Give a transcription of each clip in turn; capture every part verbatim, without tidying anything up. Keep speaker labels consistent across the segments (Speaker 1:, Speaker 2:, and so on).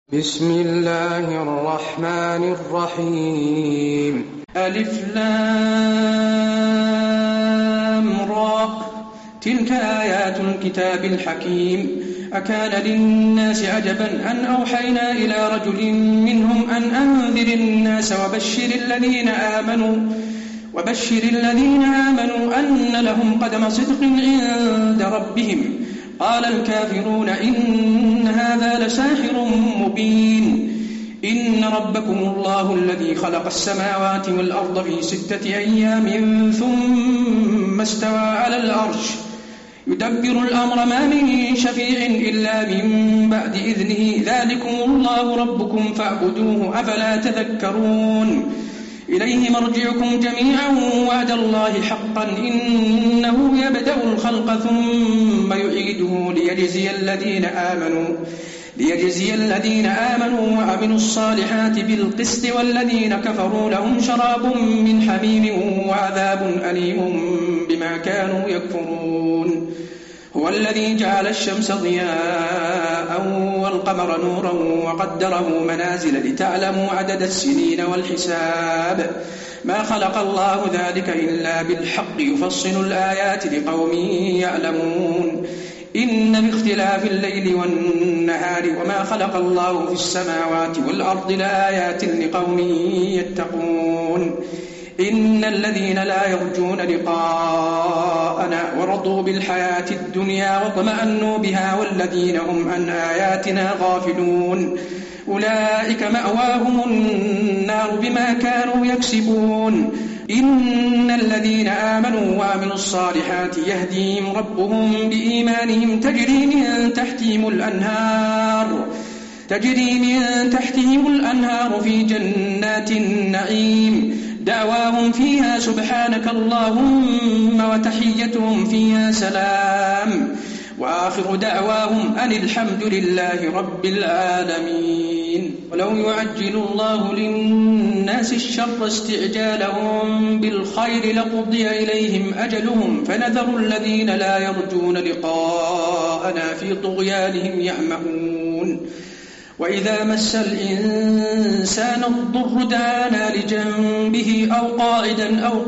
Speaker 1: بسم الله الرحمن الرحيم.
Speaker 2: ألف لام را تلك آيات الكتاب الحكيم. أكان للناس عجبا أن أوحينا إلى رجل منهم أن أنذر الناس وبشر الذين آمنوا وبشر الذين آمنوا أن لهم قدم صدق عند ربهم. قال الكافرون إن هذا لساحر مبين. إن ربكم الله الذي خلق السماوات والأرض في ستة أيام ثم استوى على العرش يدبر الأمر ما من شفيع إلا من بعد إذنه ذلكم الله ربكم فاعبدوه أفلا تذكرون. إليه مرجعكم جميعا وعد الله حقا إنه يبدأ الخلق ثم يعيده ليجزي الذين آمنوا ليجزي الذين آمنوا وعملوا الصالحات بالقسط والذين كفروا لهم شراب من حميم وعذاب أليم بما كانوا يكفرون. هو الذي جعل الشمس ضياء والقمر نورا وقدره منازل لتعلموا عدد السنين والحساب ما خلق الله ذلك إلا بالحق يفصل الآيات لقوم يعلمون. إن باختلاف الليل والنهار وما خلق الله في السماوات والأرض لآيات لقوم يتقون. إن الذين لا يرجون لقاءنا ورضوا بالحياة الدنيا واطمأنوا بها والذين هم عن آياتنا غافلون أولئك مأواهم النار بما كانوا يكسبون. إن الذين آمنوا وعملوا الصالحات يهديهم ربهم بإيمانهم تجري من تحتهم الأنهار تجري من تحتهم الأنهار في جنات النعيم دعواهم فيها سبحانك اللهم وتحيتهم فيها سلام وآخر دعواهم أن الحمد لله رب العالمين. ولو يعجل الله للناس الشر استعجالهم بالخير لقضي إليهم أجلهم فنذر الذين لا يرجون لقاءنا في طغيانهم يعمهون. وإذا مس الإنسان الضر دعانا لجنبه أو قاعدا أو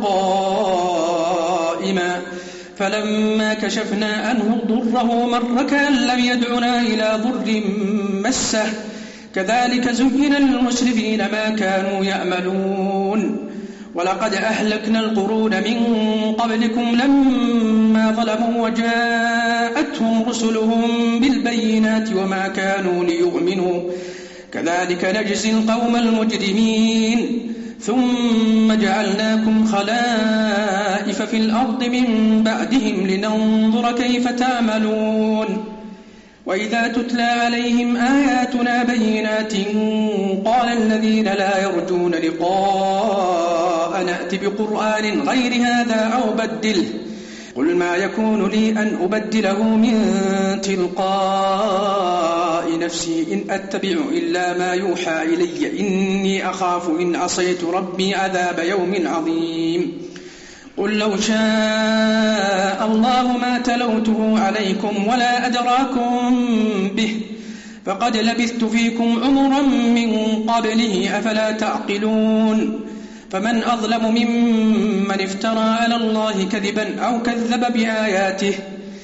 Speaker 2: قائما فلما كشفنا عنه ضره مر كأن لم يدعنا إلى ضر مسه كذلك زين للمسرفين ما كانوا يعملون. ولقد أهلكنا القرون من قبلكم لما ظلموا وجاءتهم رسلهم بالبينات وما كانوا ليؤمنوا كذلك نجزي القوم المجرمين. ثم جعلناكم خلائف في الأرض من بعدهم لننظر كيف تعملون. وإذا تتلى عليهم آياتنا بينات قال الذين لا يرجون لقاء نأت بقرآن غير هذا أو بدله قل ما يكون لي أن أبدله من تلقاء نفسي إن أتبع إلا ما يوحى إلي إني أخاف إن عصيت ربي عذاب يوم عظيم. قل لو شاء الله ما تلوته عليكم ولا أدراكم به فقد لبثت فيكم عمرا من قبله أفلا تعقلون. فمن أظلم ممن افترى على الله كذبا أو كذب بآياته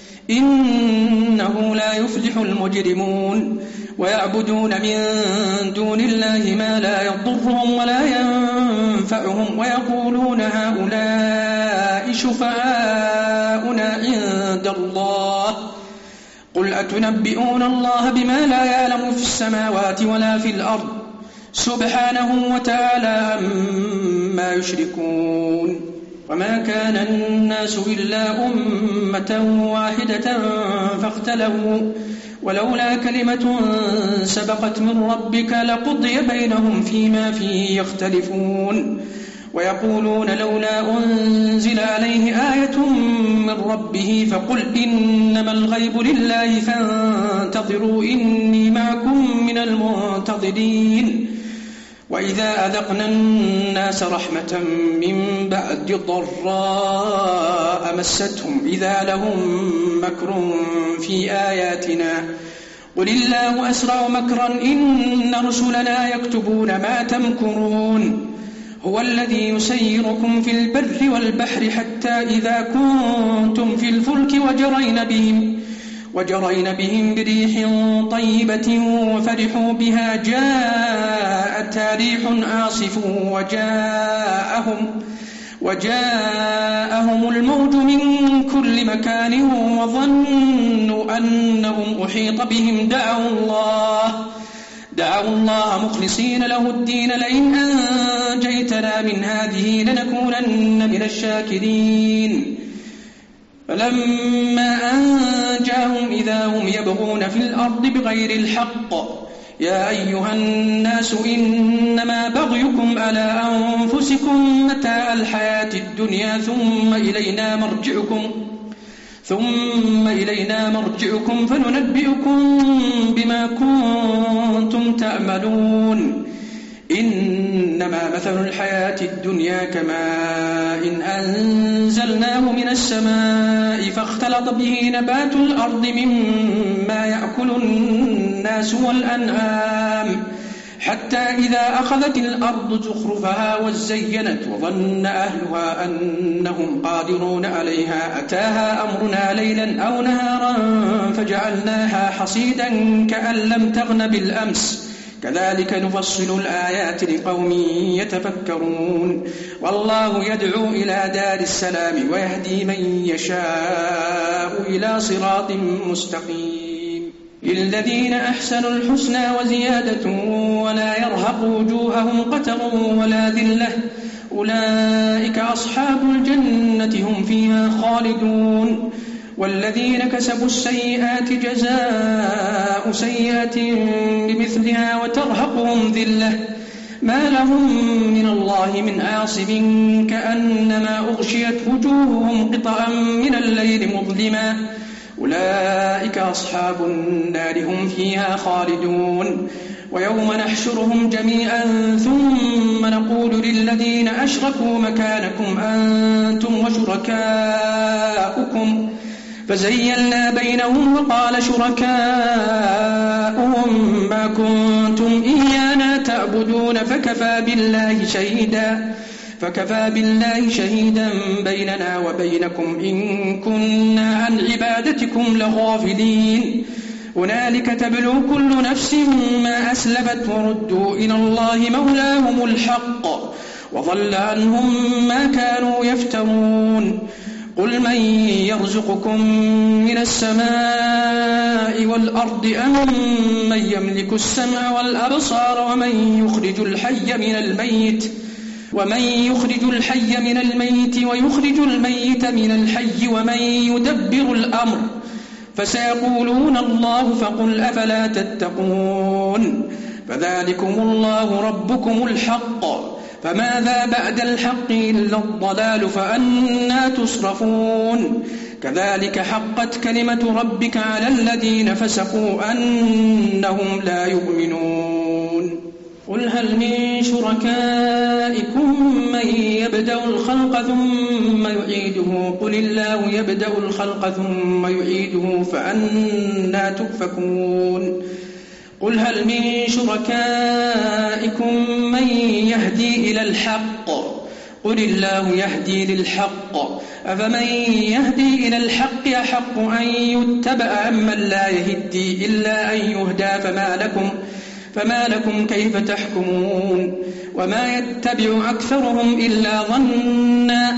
Speaker 2: إنه لا يفلح المجرمون. ويعبدون من دون الله ما لا يضرهم ولا ينفعهم ويقولون هؤلاء شفعاؤنا عند الله قل أتنبئون الله بما لا يعلم في السماوات ولا في الأرض سبحانه وتعالى عما يشركون. وما كان الناس إلا أمة واحدة فاختلفوا ولولا كلمة سبقت من ربك لقضي بينهم فيما فيه يختلفون. ويقولون لولا أنزل عليه آية من ربه فقل إنما الغيب لله فانتظروا إني معكم من المنتظرين. وإذا أذقنا الناس رحمة من بعد ضراء مستهم إذا لهم مكر في آياتنا قل الله أسرع مكرا إن رسلنا يكتبون ما تمكرون هو الذي يسيركم في البر والبحر حتى إذا كنتم في الفلك وجرين بهم وجرين بهم بريح طيبة وفرحوا بها جاءتها ريح عاصف وجاءهم وجاءهم الموج من كل مكان وظنوا أنهم أحيط بهم دعوا الله دعوا الله مخلصين له الدين لئن أنجيتنا من هذه لنكونن من الشاكرين فلما أنجاهم إذا هم يبغون في الأرض بغير الحق يا أيها الناس إنما بغيكم على أنفسكم متاع الحياة الدنيا ثم إلينا مرجعكم ثم إلينا مرجعكم فننبئكم بما كنتم تعملون إنما مثل الحياة الدنيا كماء إن أنزلناه من السماء فاختلط به نبات الأرض مما يأكل الناس والأنعام حتى إذا أخذت الأرض زخرفها وزينت وظن أهلها أنهم قادرون عليها أتاها أمرنا ليلا أو نهارا فجعلناها حصيدا كأن لم تغن بالأمس كذلك نفصل الآيات لقوم يتفكرون والله يدعو إلى دار السلام ويهدي من يشاء إلى صراط مستقيم للذين أحسنوا الحسنى وزيادة ولا يرهق وجوههم قتر ولا ذلة أولئك أصحاب الجنة هم فيها خالدون والذين كسبوا السيئات جزاء سيئة بمثلها وترهقهم ذلة ما لهم من الله من عاصم كأنما أغشيت وجوههم قطعا من الليل مظلما أولئك أصحاب النار هم فيها خالدون ويوم نحشرهم جميعا ثم نقول للذين أشركوا مكانكم أنتم وشركاؤكم فزيلنا بينهم وقال شركاؤهم ما كنتم إيانا تعبدون فكفى بالله شهيدا فكفى بالله شهيدا بيننا وبينكم إن كنا عن عبادتكم لغافلين هنالك تبلو كل نفس ما أسلفت وردوا إلى الله مولاهم الحق وضل عنهم ما كانوا يفترون قل من يرزقكم من السماء والأرض أم من يملك السمع والأبصار ومن يخرج الحي من الميت ومن يخرج الحي من الميت ويخرج الميت من الحي ومن يدبر الأمر فسيقولون الله فقل أفلا تتقون فذلكم الله ربكم الحق فماذا بعد الحق إلا الضلال فأنى تصرفون كذلك حقت كلمة ربك على الذين فسقوا أنهم لا يؤمنون قل هل من شركائكم من يبدأ الخلق ثم يعيده قل الله يبدأ الخلق ثم يعيده فأنى تؤفكون قل هل من شركائكم من يهدي إلى الحق قل الله يهدي للحق أفمن يهدي إلى الحق أحق أن يتبع أمن لا يهدي إلا أن يهدى فما لكم فما لكم كيف تحكمون وما يتبع أكثرهم إلا ظنا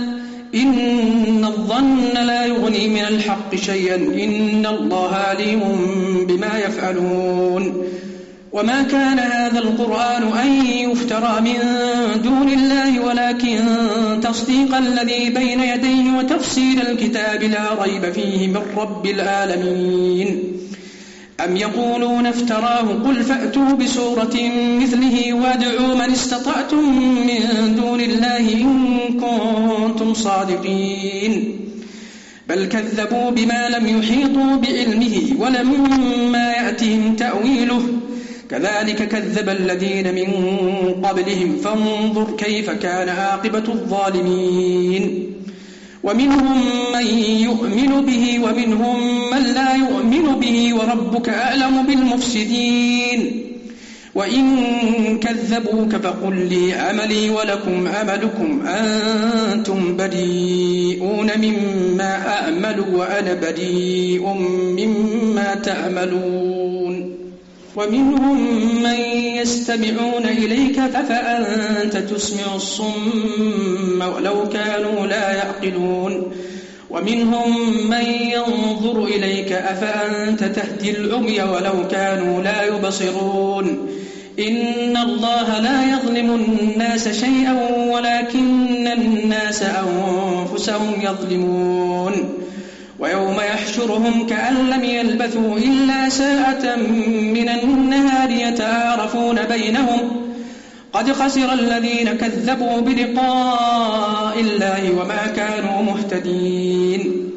Speaker 2: إن الظن لا يغني من الحق شيئا إن الله عليم بما يفعلون وما كان هذا القرآن أن يفترى من دون الله ولكن تصديق الذي بين يديه وتفصيل الكتاب لا ريب فيه من رب العالمين أم يقولون افتراه قل فأتوا بسورة مثله وادعوا من استطعتم من دون الله إن كنتم صادقين بل كذبوا بما لم يحيطوا بعلمه ولما يأتهم تأويله كذلك كذب الذين من قبلهم فانظر كيف كان عاقبة الظالمين ومنهم من يؤمن به ومنهم من لا يؤمن به وربك أعلم بالمفسدين وإن كذبوك فقل لي عملي ولكم عملكم أنتم بريئون مما أعمل وأنا بريء مما تعملون ومنهم من يستمعون إليك فأنت تسمع الصم ولو كانوا لا يعقلون ومنهم من ينظر إليك أفأنت تهدي العمي ولو كانوا لا يبصرون إن الله لا يظلم الناس شيئا ولكن الناس أنفسهم يظلمون ويوم يحشرهم كأن لم يلبثوا إلا ساعة من النهار يتعارفون بينهم قد خسر الذين كذبوا بلقاء الله وما كانوا مهتدين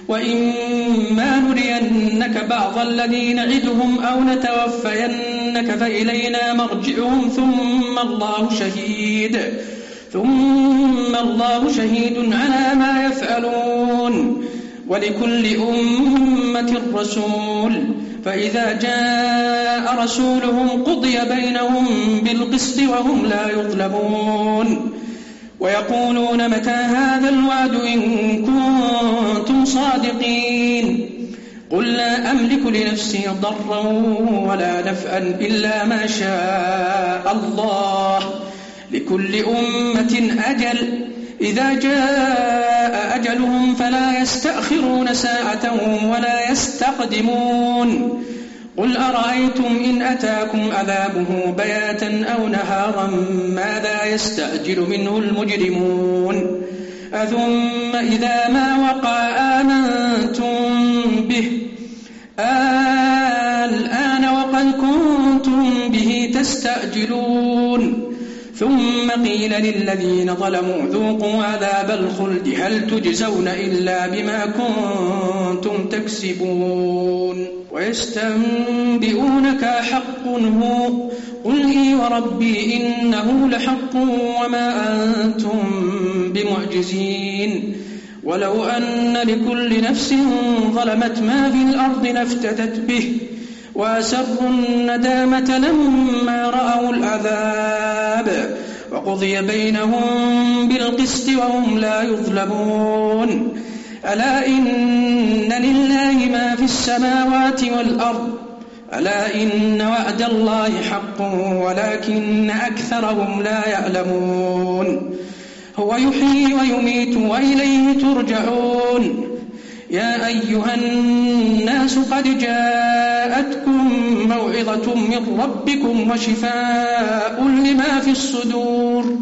Speaker 2: وإما نرينك بعض الذي نعدهم أو نتوفينك فإلينا مرجعهم ثم الله شهيد ثم الله شهيد على ما يفعلون ولكل أمة رسول فإذا جاء رسولهم قضي بينهم بالقسط وهم لا يظلمون ويقولون متى هذا الوعد إن كنتم صادقين قل لا أملك لنفسي ضرا ولا نفعا إلا ما شاء الله لكل أمة أجل إذا جاء أجلهم فلا يستأخرون ساعة ولا يستقدمون قل أرأيتم إن أتاكم عذابه بياتا أو نهارا ماذا يستعجل منه المجرمون أثم إذا ما وقع آمنتم به الآن وقد كنتم به تستعجلون ثم قيل للذين ظلموا ذوقوا عذاب الخلد هل تجزون إلا بما كنتم تكسبون ويستنبئونك حق هو قل إي وربي إنه لحق وما أنتم بمعجزين ولو أن لكل نفس ظلمت ما في الأرض لافتدت به وأسروا الندامة لما رأوا العذاب وقضي بينهم بالقسط وهم لا يظلمون ألا إن لله ما في السماوات والأرض ألا إن وعد الله حق ولكن أكثرهم لا يعلمون هو يحيي ويميت وإليه ترجعون يا أيها الناس قد جاءتكم موعظة من ربكم وشفاء لما في الصدور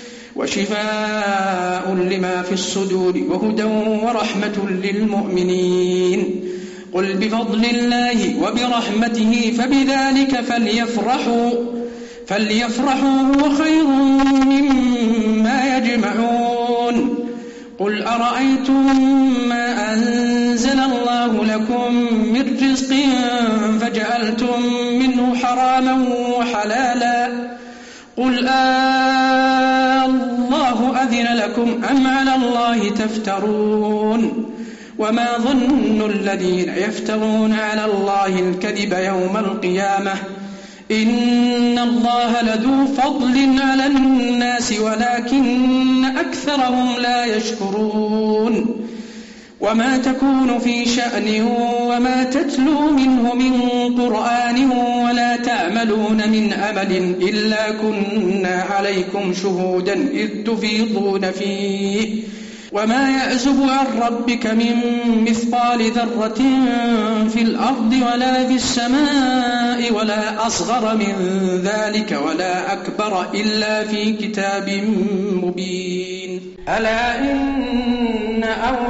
Speaker 2: وشفاء لما في الصدور وهدى ورحمة للمؤمنين قل بفضل الله وبرحمته فبذلك فليفرحوا فليفرحوا هو خير مما يجمعون قل أرأيتم ما أنزل الله لكم من رزق فجعلتم منه حراما وحلالا قل آه الله أذن لكم أم على الله تفترون وما ظن الذين يفترون على الله الكذب يوم القيامة إن الله لذو فضل على الناس ولكن أكثرهم لا يشكرون وما تكون في شأن وما تتلو منه من قرآن ولا تعملون من عمل إلا كنا عليكم شهودا إذ تفيضون فيه وما يعزب عن ربك من مثقال ذرة في الأرض ولا في السماء ولا أصغر من ذلك ولا أكبر إلا في كتاب مبين ألا إن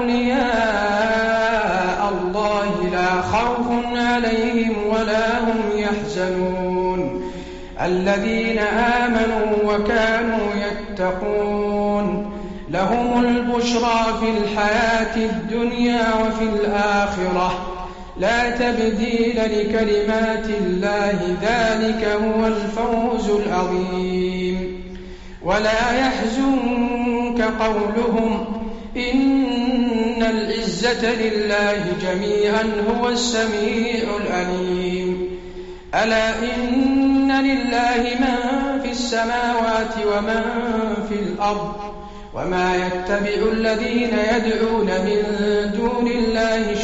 Speaker 2: أولياء الله لا خوف عليهم ولا هم يحزنون الذين آمنوا وكانوا يتقون لهم البشرى في الحياة الدنيا وفي الآخرة لا تبديل لكلمات الله ذلك هو الفوز العظيم ولا يحزنك قولهم إن العزة لله جميعا هو السميع العليم ألا إن لله من في السماوات ومن في الأرض وما يتبع الذين يدعون من دون الله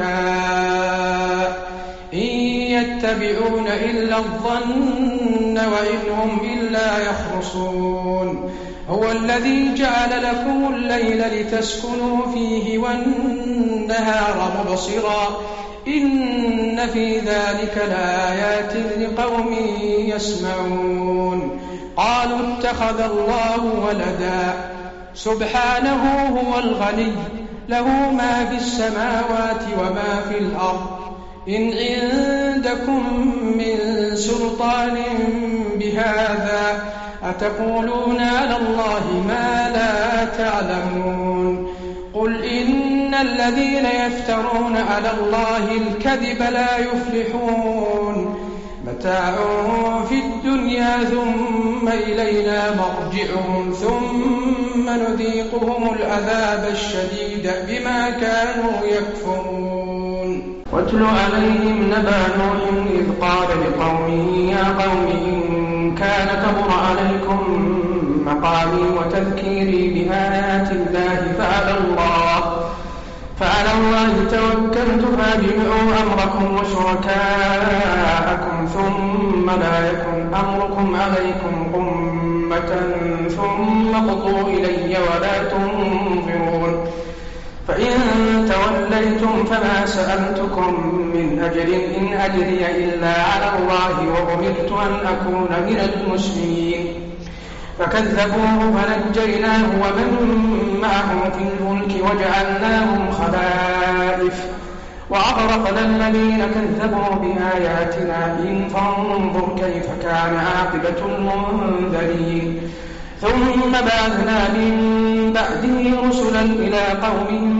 Speaker 2: شركاء إن يتبعون إلا الظن وإن هم إلا يخرصون هو الذي جعل لكم الليل لتسكنوا فيه والنهار مبصرا إن في ذلك لآيات لقوم يسمعون قالوا اتخذ الله ولدا سبحانه هو الغني له ما في السماوات وما في الأرض إن عندكم من سلطان بهذا أتقولون على الله ما لا تعلمون قل إن الذين يفترون على الله الكذب لا يفلحون متاع في الدنيا ثم إلينا مرجعهم ثم نذيقهم العذاب الشديد بما كانوا يكفرون واتل عليهم نبأ نوح إذ قال لقومه يا قوم إن كان كبر عليكم مقامي وتذكيري بآيات الله فعلى الله فعلى الله توكلت فاجمعوا أمركم وشركاءكم ثم لا يكن أمركم عليكم غمة ثم اقضوا إلي ولا تنظرون فإن توليتم فما سألتكم من أجر إن أجري إلا على الله وأمرت أن أكون من المسلمين فكذبوه فنجيناه ومن معه في الفلك وجعلناهم خلائف وأغرقنا الذين كذبوا بآياتنا إن فانظر كيف كان عاقبة المنذرين ثم بعثنا من بعده رسلا إلى قومهم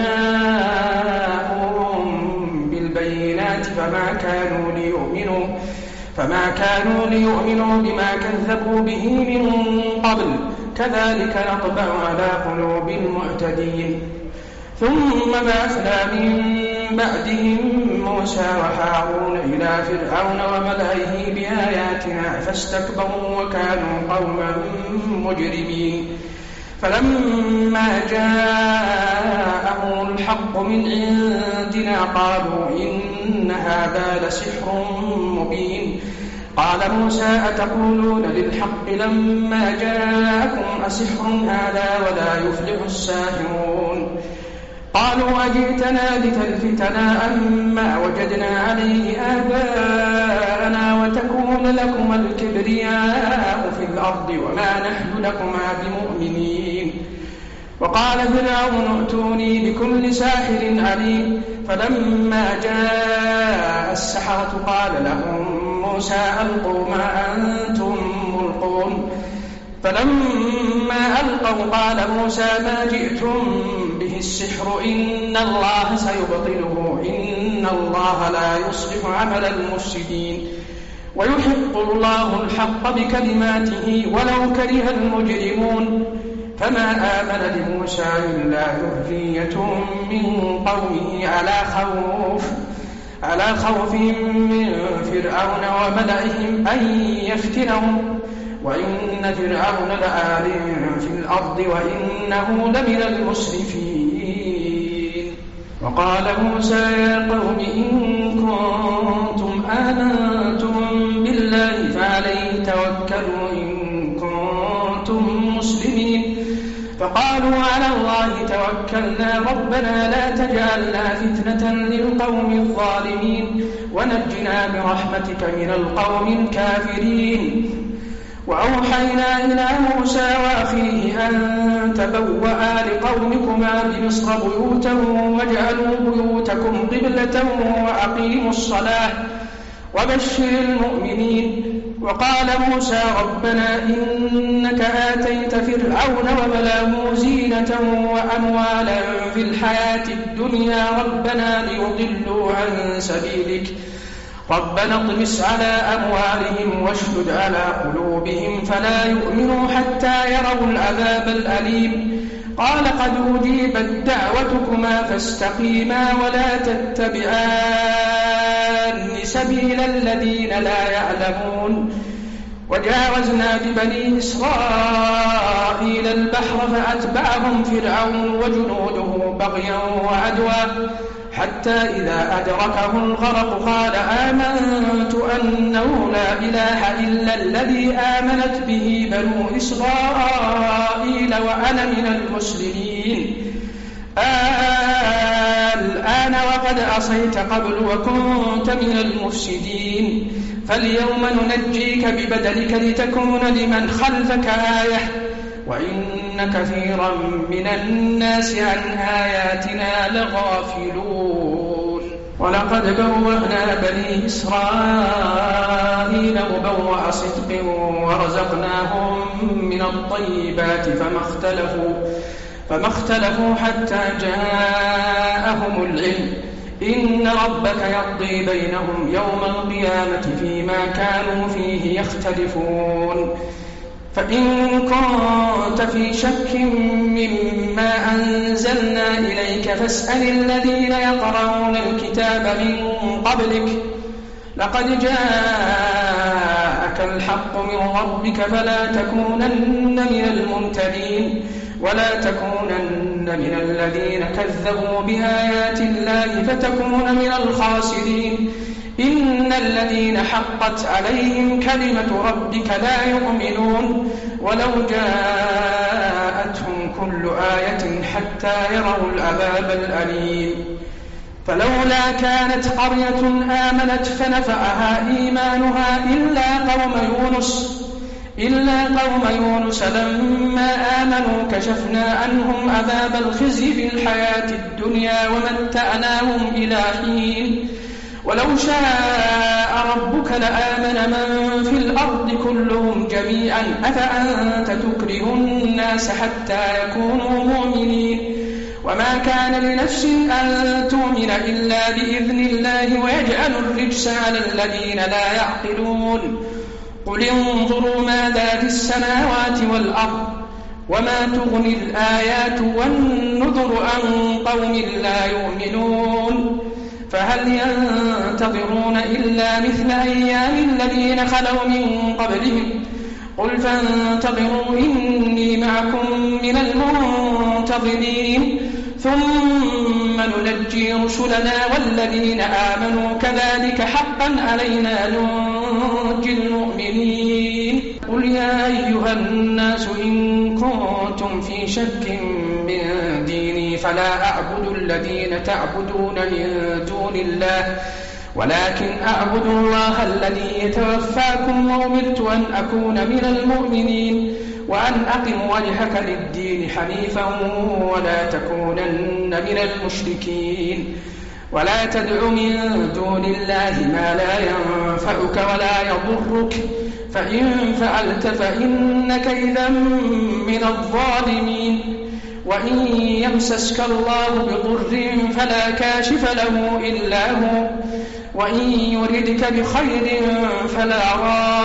Speaker 2: فجاءوهم بالبينات فما كانوا ليؤمنوا فما كانوا ليؤمنوا بما كذبوا به من قبل كذلك نطبع على قلوب المعتدين ثم بعثنا من بعدهم موسى وهارون إلى فرعون وملئه بآياتنا فاستكبروا وكانوا قوما مجرمين فلما جاءهم الحق من عندنا قالوا إن هذا لسحر مبين قال موسى أتقولون للحق لما جاءكم أسحر هذا ولا يفلح الساحرون قالوا أجئتنا لتلفتنا عما وجدنا عليه آباءنا وتكون لكما الكبرياء في الأرض وما نحن لكما بمؤمنين وقال فرعون ائتوني بكل ساحر عليم فلما جاء السحرة قال لهم موسى ألقوا ما أنتم ملقون فلما ألقوا قال موسى ما جئتم به السحر إن الله سيبطله إن الله لا يصلح عمل المفسدين ويحق الله الحق بكلماته ولو كره المجرمون فما آمن لموسى إلا ذرية من قومه على خوف على خوف من فرعون وملئهم أن يفتنهم وإن فرعون لآل في الأرض وإنه لمن المسرفين وقال موسى يا قوم إن كنتم آمنتم بالله فعليه توكلوا إن كنتم مسلمين فقالوا على الله توكلنا ربنا لا تجعلنا فتنة للقوم الظالمين ونجنا برحمتك من القوم الكافرين وأوحينا إلى موسى وأخيه أن تبوأ لقومكما بمصر بيوتا واجعلوا بيوتكم قبلة وأقيموا الصلاة وبشر المؤمنين وقال موسى ربنا إنك آتيت فرعون وملأه زينة وأموالا في الحياة الدنيا ربنا ليضلوا عن سبيلك ربنا اطمس على أموالهم واشدد على قلوبهم فلا يؤمنوا حتى يروا العذاب الأليم قال قد أجيبت دعوتكما فاستقيما ولا تتبعان سبيل الذين لا يعلمون وجاوزنا ببني إسرائيل البحر فأتبعهم فرعون وجنوده بغيا وعدوا حتى إذا أدركه الغرق قال آمنت أنه لا إله إلا الذي آمنت به بنو إسرائيل وأنا من المسلمين الآن وقد عصيت قبل وكنت من المفسدين فاليوم ننجيك ببدنك لتكون لمن خلفك آية وإن كثيرا من الناس عن آياتنا لغافلون ولقد بوأنا بني إسرائيل مبوأ صدق ورزقناهم من الطيبات فما اختلفوا فما اختلفوا حتى جاءهم العلم إن ربك يقضي بينهم يوم القيامة فيما كانوا فيه يختلفون فإن كنت في شك مما أنزلنا إليك فاسأل الذين يقرؤون الكتاب من قبلك لقد جاءك الحق من ربك فلا تكونن من الممترين ولا تكونن من الذين كذبوا بآيات الله فتكون من الخاسرين إن الذين حقت عليهم كلمة ربك لا يؤمنون ولو جاءتهم كل آية حتى يروا العذاب الأليم فلولا كانت قرية آمنت فنفعها إيمانها إلا قوم يونس إلا قوم يونس لما آمنوا كشفنا عنهم عذاب الخزي في الحياة الدنيا ومتعناهم إلى حين ولو شاء ربك لآمن من في الأرض كلهم جميعا أفأنت تكره الناس حتى يكونوا مؤمنين وما كان لنفس أن تؤمن إلا بإذن الله ويجعل الرجس على الذين لا يعقلون قل انظروا ماذا في السماوات والأرض وما تغني الآيات والنذر عن قوم لا يؤمنون فهل ينتظرون إلا مثل أيام الذين خلوا من قبلهم قل فانتظروا إني معكم من المنتظرين ثم ننجي رسلنا والذين آمنوا كذلك حقا علينا ننجي المؤمنين قل يا أيها الناس إن كنتم في شك من ديني فلا أعبد الذين تعبدون من دون الله ولكن أعبد الله الذي يتوفاكم وأمرت أن أكون من المؤمنين وأن أقم وجهك للدين حنيفا ولا تكونن من المشركين ولا تدع من دون الله ما لا ينفعك ولا يضرك فإن فعلت فإنك إذا من الظالمين وإن يمسسك الله بضر فلا كاشف له إلا هو وإن يردك بخير فلا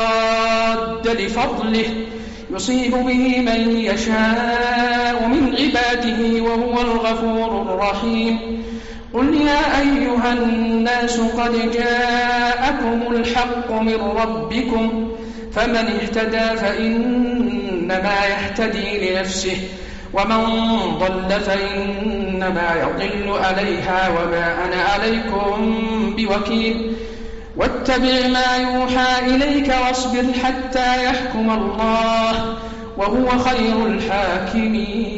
Speaker 2: راد لفضله يصيب به من يشاء من عباده وهو الغفور الرحيم قل يا أيها الناس قد جاءكم الحق من ربكم فمن اهتدى فإنما يهتدي لنفسه ومن ضل فإنما يضل عليها وما أنا عليكم بوكيل واتبع ما يوحى إليك واصبر حتى يحكم الله وهو خير الحاكمين